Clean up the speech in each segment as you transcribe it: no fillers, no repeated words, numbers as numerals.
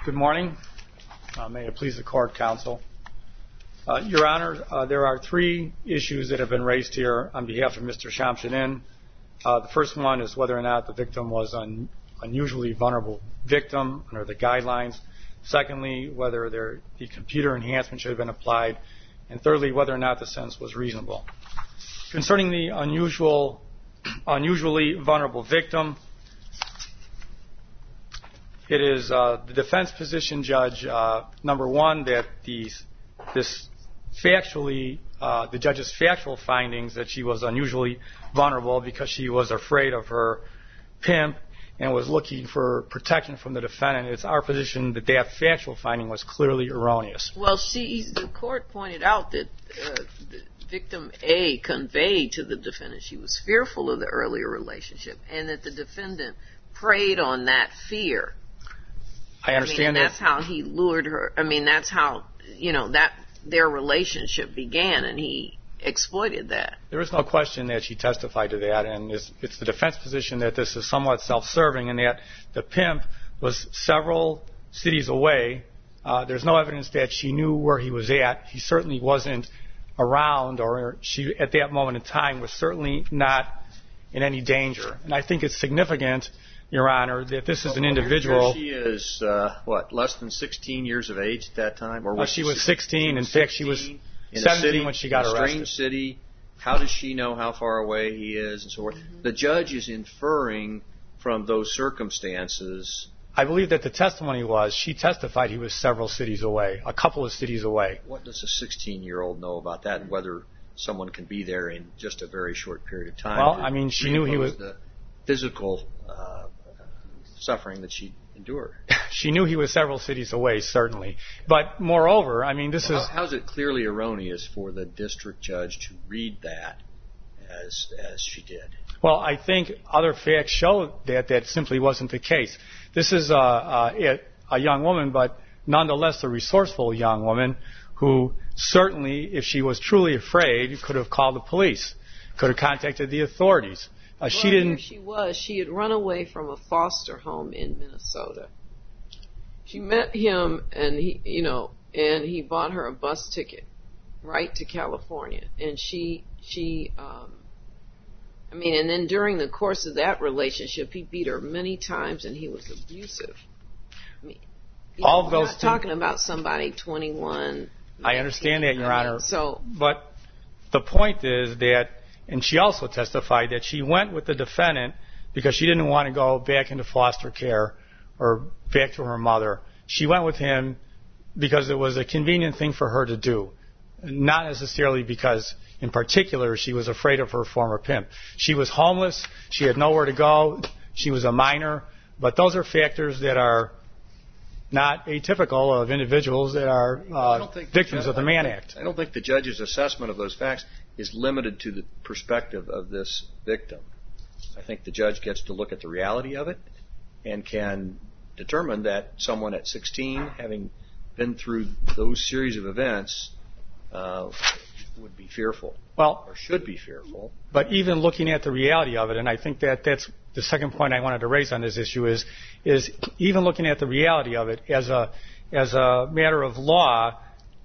Good morning. May it please the court, counsel. Your Honor, there are three issues that have been raised here on behalf of Mr. Shamsuddin. The first one is whether or not the victim was an unusually vulnerable victim under the guidelines. Secondly, whether the computer enhancement should have been applied. And thirdly, whether or not the sentence was reasonable. Concerning the unusually vulnerable victim, it is the defense position, Judge, number one, that the judge's factual findings that she was unusually vulnerable because she was afraid of her pimp and was looking for protection from the defendant. It's our position that that factual finding was clearly erroneous. Well, the court pointed out that victim A conveyed to the defendant she was fearful of the earlier relationship and that the defendant preyed on that fear. I understand that. That's how he lured her. That's how, that their relationship began, and he exploited that. There is no question that she testified to that, and it's the defense position that this is somewhat self-serving and that the pimp was several cities away. There's no evidence that she knew where he was at. He certainly wasn't around, or she, at that moment in time, was certainly not in any danger. And I think it's significant, Your Honor, that this is an individual. She is, less than 16 years of age at that time? Or she was 16. In fact, she was 17 when she got arrested. In a strange city. How does she know how far away he is and so forth? Mm-hmm. The judge is inferring from those circumstances. I believe that the testimony was she testified he was several cities away, a couple of cities away. What does a 16-year-old know about that and whether someone can be there in just a very short period of time? Well, she knew he was... The physical suffering that she endured. She knew he was several cities away, certainly. But moreover, this is... How is it clearly erroneous for the district judge to read that as she did? Well, I think other facts show that simply wasn't the case. This is a young woman, but nonetheless a resourceful young woman who certainly, if she was truly afraid, could have called the police, could have contacted the authorities. She didn't. Here she was. She had run away from a foster home in Minnesota. She met him, and he bought her a bus ticket right to California. And and then during the course of that relationship, he beat her many times, and he was abusive. All of those. We're not talking about somebody 21. I understand that, Your Honor. But the point is that. And she also testified that she went with the defendant because she didn't want to go back into foster care or back to her mother. She went with him because it was a convenient thing for her to do, not necessarily because, in particular, she was afraid of her former pimp. She was homeless. She had nowhere to go. She was a minor. But those are factors that are not atypical of individuals that are victims of the Mann Act. I don't think the judge's assessment of those facts is limited to the perspective of this victim. I think the judge gets to look at the reality of it and can determine that someone at 16, having been through those series of events, would be fearful, or should be fearful. But even looking at the reality of it, and I think that's the second point I wanted to raise on this issue is even looking at the reality of it as a matter of law,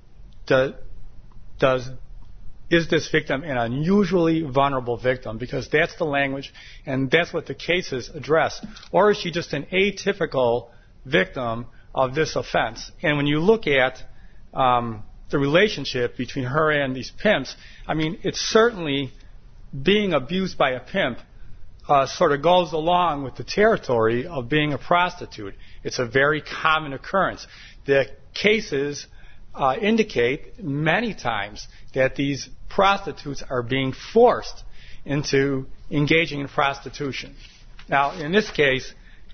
is this victim an unusually vulnerable victim? Because that's the language, and that's what the cases address. Or is she just an atypical victim of this offense? And when you look at the relationship between her and these pimps, it's certainly being abused by a pimp sort of goes along with the territory of being a prostitute. It's a very common occurrence. The cases indicate many times that these prostitutes are being forced into engaging in prostitution. Now, in this case,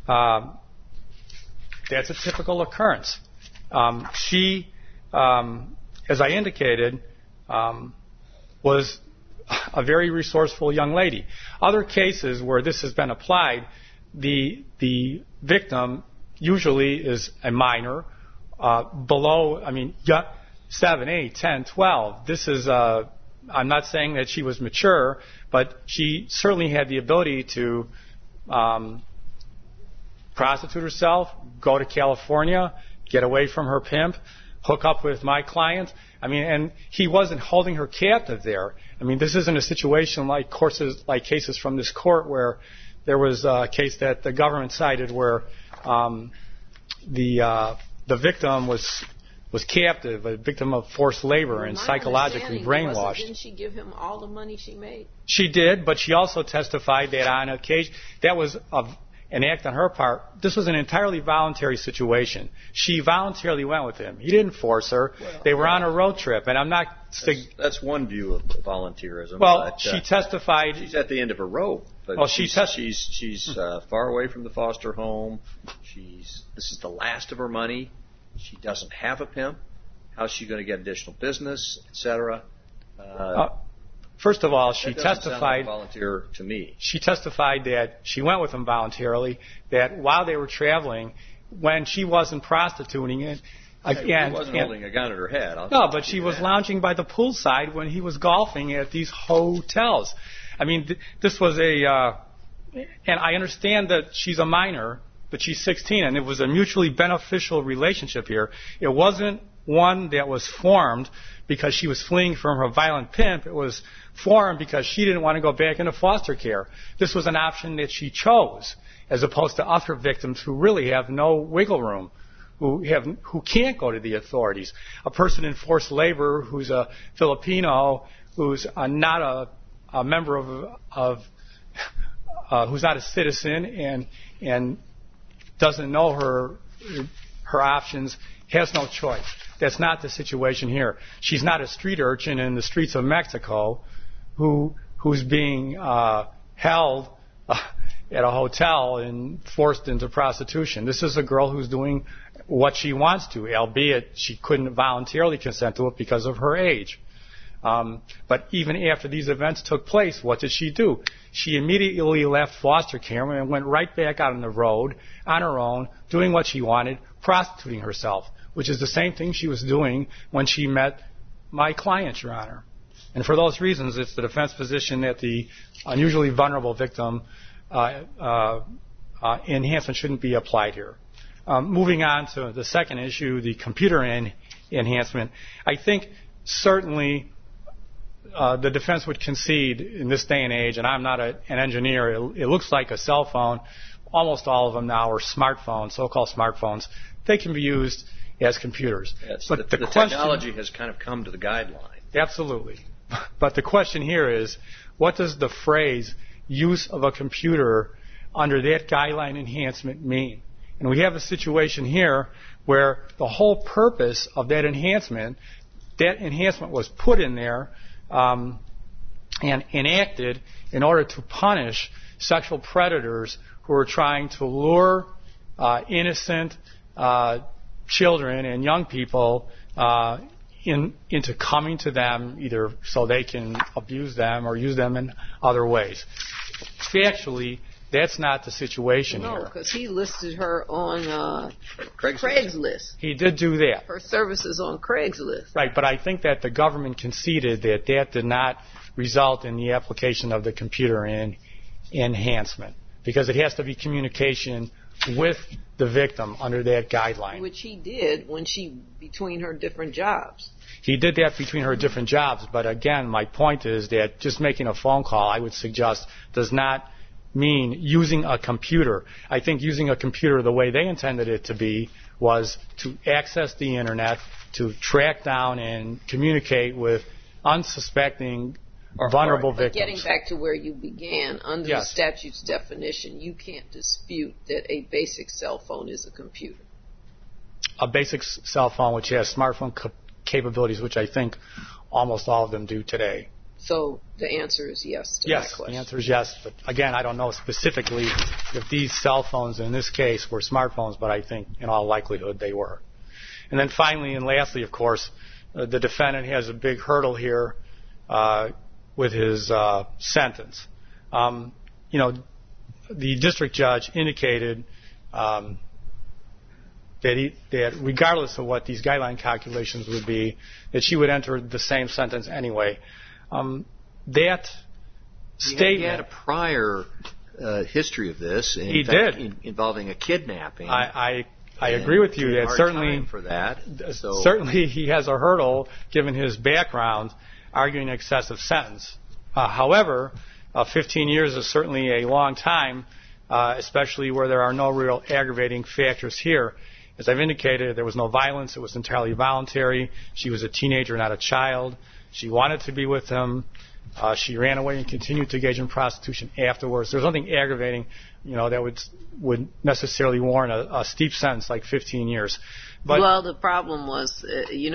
that's a typical occurrence. She, as I indicated, was a very resourceful young lady. Other cases where this has been applied, the victim usually is a minor, below, 7, 8, 10, 12. This is, I'm not saying that she was mature, but she certainly had the ability to prostitute herself, go to California, get away from her pimp, hook up with my client. I mean, and he wasn't holding her captive there. I mean, this isn't a situation like cases from this court where there was a case that the government cited where the victim was captive, a victim of forced labor and psychologically brainwashed. Didn't she give him all the money she made? She did, but she also testified that on occasion, that was an act on her part. This was an entirely voluntary situation. She voluntarily went with him. He didn't force her. Well, they were on a road trip, and I'm not... That's one view of volunteerism. Well, but, she testified... She's at the end of her rope. But well, she's far away from the foster home. This is the last of her money. She doesn't have a pimp. How's she going to get additional business, etc.? First of all, she testified. Sound like volunteer to me. She testified that she went with him voluntarily. That while they were traveling, when she wasn't prostituting it, again, she wasn't holding a gun at her head. No, but she was lounging by the poolside when he was golfing at these hotels. I mean, this was and I understand that she's a minor, but she's 16, and it was a mutually beneficial relationship here. It wasn't one that was formed because she was fleeing from her violent pimp. It was formed because she didn't want to go back into foster care. This was an option that she chose, as opposed to other victims who really have no wiggle room, who can't go to the authorities. A person in forced labor who's a Filipino, who's not a member of who's not a citizen and doesn't know her options, has no choice. That's not the situation here. She's not a street urchin in the streets of Mexico who's being held at a hotel and forced into prostitution. This is a girl who's doing what she wants to, albeit she couldn't voluntarily consent to it because of her age. But even after these events took place, what did she do? She immediately left foster care and went right back out on the road on her own, doing what she wanted, prostituting herself, which is the same thing she was doing when she met my client, Your Honor. And for those reasons, it's the defense position that the unusually vulnerable victim enhancement shouldn't be applied here. Moving on to the second issue, the computer enhancement, I think certainly the defense would concede in this day and age, and I'm not an engineer, it looks like a cell phone. Almost all of them now are smartphones, so-called smartphones. They can be used as computers. Yes, but the technology has kind of come to the guideline. Absolutely. But the question here is, what does the phrase use of a computer under that guideline enhancement mean? And we have a situation here where the whole purpose of that enhancement was put in there and enacted in order to punish sexual predators who are trying to lure innocent children and young people into coming to them, either so they can abuse them or use them in other ways. Factually, that's not the situation here. No, because he listed her on Craigslist. He did do that. Her services on Craigslist. Right, but I think that the government conceded that did not result in the application of the computer enhancement, because it has to be communication with the victim under that guideline. Which he did between her different jobs. He did that between her different jobs, but again, my point is that just making a phone call, I would suggest, does not mean using a computer. I think using a computer the way they intended it to be was to access the internet, to track down and communicate with unsuspecting vulnerable victims. Getting back to where you began, under the statute's definition, you can't dispute that a basic cell phone is a computer. A basic cell phone which has smartphone capabilities, which I think almost all of them do today. So the answer is yes to my question. Yes, the answer is yes. But again, I don't know specifically if these cell phones in this case were smartphones, but I think in all likelihood they were. And then finally and lastly, of course, the defendant has a big hurdle here with his sentence. The district judge indicated that regardless of what these guideline calculations would be, that she would enter the same sentence anyway. That statement... He had a prior history of this. He did. Involving a kidnapping. I I agree with you that certainly for that. So. Certainly he has a hurdle given his background arguing an excessive sentence. However, 15 years is certainly a long time, especially where there are no real aggravating factors here. As I've indicated, there was no violence. It was entirely voluntary. She was a teenager, not a child. She wanted to be with him. She ran away and continued to engage in prostitution afterwards. There was nothing aggravating, that would necessarily warrant a steep sentence like 15 years. But, well, the problem was,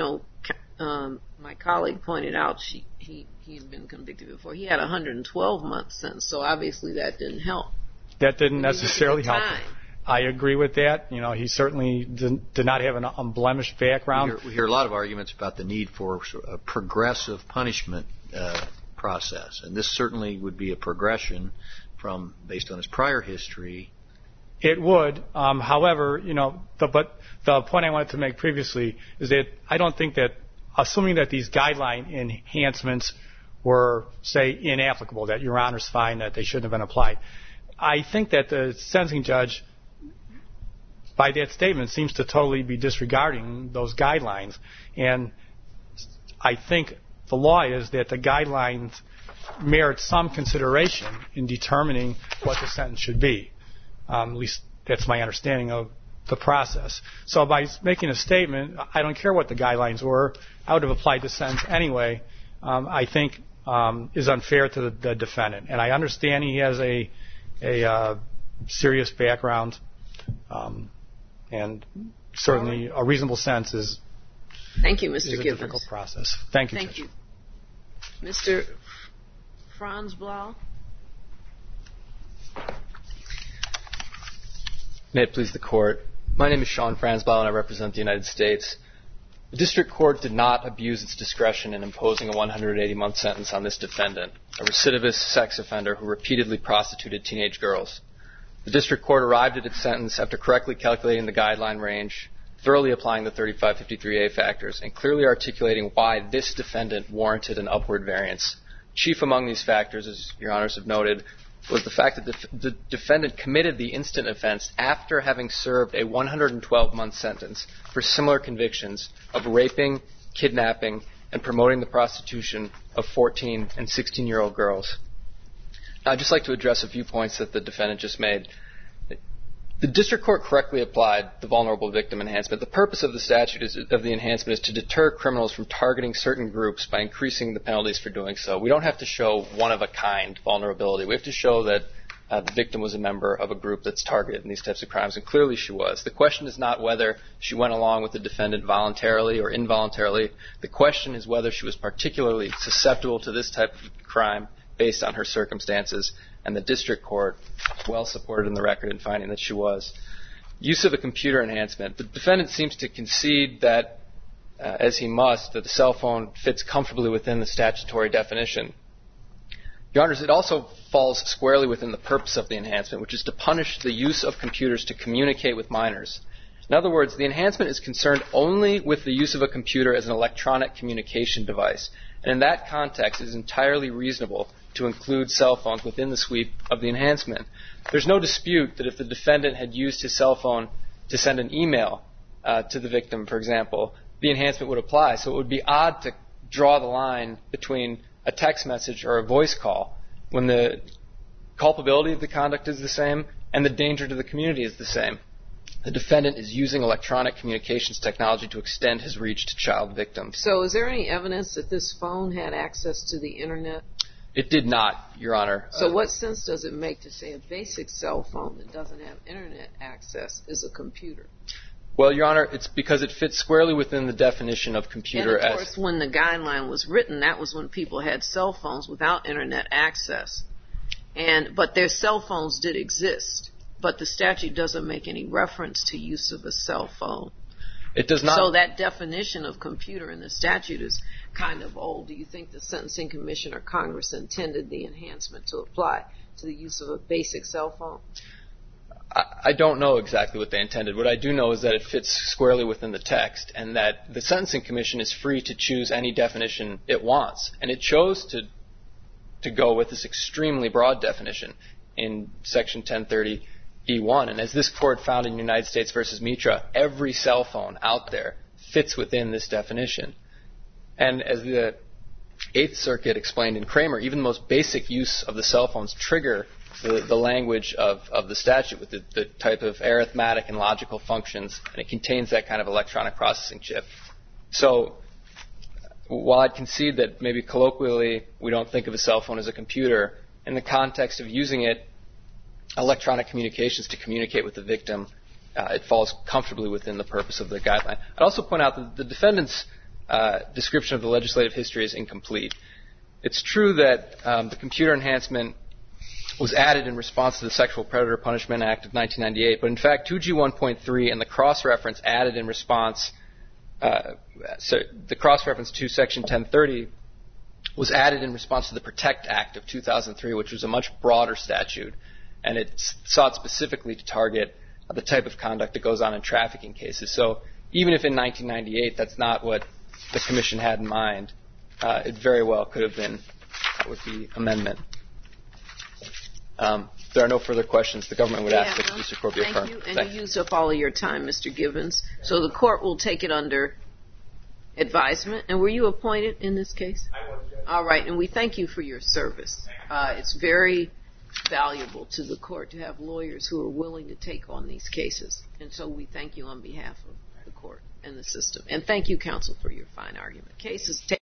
my colleague pointed out he had been convicted before. He had a 112-month sentence, so obviously that didn't help. That didn't necessarily help. I agree with that. He certainly did not have an unblemished background. We hear a lot of arguments about the need for a progressive punishment process, and this certainly would be a progression based on his prior history. It would. However, but the point I wanted to make previously is that I don't think that, assuming that these guideline enhancements were, say, inapplicable, that Your Honor's find that they shouldn't have been applied, I think that the sentencing judge, by that statement, seems to totally be disregarding those guidelines. And I think the law is that the guidelines merit some consideration in determining what the sentence should be. At least that's my understanding of the process. So by making a statement, I don't care what the guidelines were, I would have applied the sentence anyway, I think is unfair to the defendant. And I understand he has a serious background, and certainly a reasonable sentence is Thank you, Mr. a Gibbons. difficult process. Thank you, Thank Judge. you. Mr. Franz Blau? May it please the Court. My name is Sean Franzblau, and I represent the United States. The District Court did not abuse its discretion in imposing a 180-month sentence on this defendant, a recidivist sex offender who repeatedly prostituted teenage girls. The District Court arrived at its sentence after correctly calculating the guideline range, thoroughly applying the 3553A factors, and clearly articulating why this defendant warranted an upward variance. Chief among these factors, as Your Honors have noted, was the fact that the defendant committed the instant offense after having served a 112-month sentence for similar convictions of raping, kidnapping, and promoting the prostitution of 14 and 16-year-old girls. Now, I'd just like to address a few points that the defendant just made. The District Court correctly applied the vulnerable victim enhancement. The purpose of the statute of the enhancement is to deter criminals from targeting certain groups by increasing the penalties for doing so. We don't have to show one-of-a-kind vulnerability. We have to show that the victim was a member of a group that's targeted in these types of crimes, and clearly she was. The question is not whether she went along with the defendant voluntarily or involuntarily. The question is whether she was particularly susceptible to this type of crime based on her circumstances, and the District Court well supported in the record in finding that she was. Use of a computer enhancement. The defendant seems to concede that, as he must, that the cell phone fits comfortably within the statutory definition. Your Honors, it also falls squarely within the purpose of the enhancement, which is to punish the use of computers to communicate with minors. In other words, the enhancement is concerned only with the use of a computer as an electronic communication device. And in that context, it is entirely reasonable to include cell phones within the sweep of the enhancement. There's no dispute that if the defendant had used his cell phone to send an email to the victim, for example, the enhancement would apply. So it would be odd to draw the line between a text message or a voice call when the culpability of the conduct is the same and the danger to the community is the same. The defendant is using electronic communications technology to extend his reach to child victims. So is there any evidence that this phone had access to the Internet? It did not, Your Honor. So what sense does it make to say a basic cell phone that doesn't have Internet access is a computer? Well, Your Honor, it's because it fits squarely within the definition of computer. And, of course, when the guideline was written, that was when people had cell phones without Internet access. But their cell phones did exist. But the statute doesn't make any reference to use of a cell phone. It does not. So that definition of computer in the statute is kind of old. Do you think the Sentencing Commission or Congress intended the enhancement to apply to the use of a basic cell phone? I don't know exactly what they intended. What I do know is that it fits squarely within the text and that the Sentencing Commission is free to choose any definition it wants. And it chose to go with this extremely broad definition in Section 1030 E1. And as this court found in United States versus Mitra, every cell phone out there fits within this definition. And as the Eighth Circuit explained in Kramer, even the most basic use of the cell phones trigger the language of the statute with the type of arithmetic and logical functions, and it contains that kind of electronic processing chip. So while I'd concede that maybe colloquially we don't think of a cell phone as a computer, in the context of using it, electronic communications to communicate with the victim, it falls comfortably within the purpose of the guideline. I'd also point out that the defendant's description of the legislative history is incomplete. It's true that the computer enhancement was added in response to the Sexual Predator Punishment Act of 1998, but in fact 2G 1.3 and the cross-reference added in response, the cross-reference to Section 1030 was added in response to the PROTECT Act of 2003, which was a much broader statute, and it sought specifically to target the type of conduct that goes on in trafficking cases. So even if in 1998 that's not what the Commission had in mind, it very well could have been with the amendment. If there are no further questions, the government would ask that the district court be affirmed. Thank you. And you used up all of your time, Mr. Givens. So the court will take it under advisement. And were you appointed in this case? I was, yes. All right. And we thank you for your service. It's very valuable to the court to have lawyers who are willing to take on these cases. And so we thank you on behalf of the court and the system. And thank you, counsel, for your fine argument. Cases